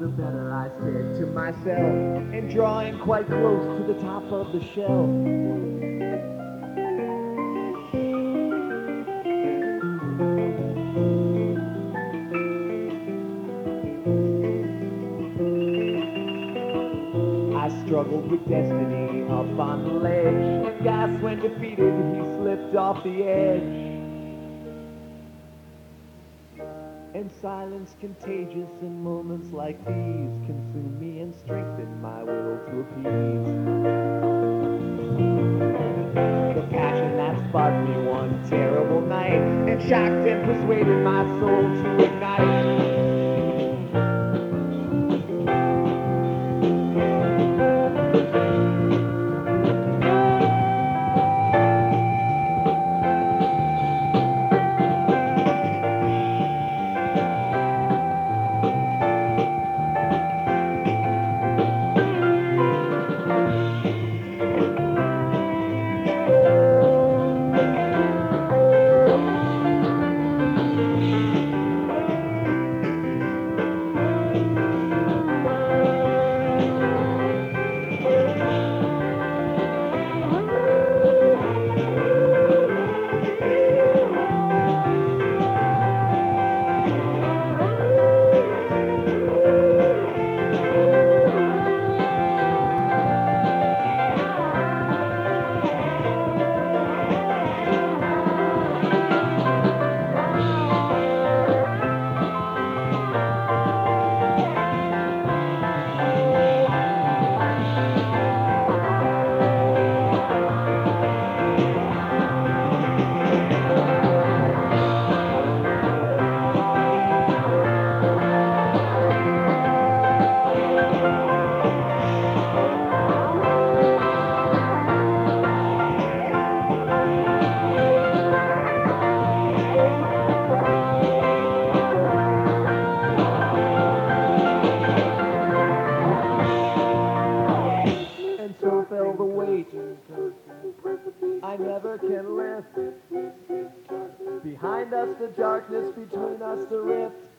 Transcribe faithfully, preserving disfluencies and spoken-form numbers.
the better, I said to myself, and drawing quite close to the top of the shelf. I struggled with destiny up on the ledge, and gasped when defeated, he slipped off the edge. And silence contagious, and moments like these consume me and strengthen my will to appease the passion that sparked me one terrible night, and shocked and persuaded my soul to ignite. I never can lift. Behind us the darkness, between us the rift.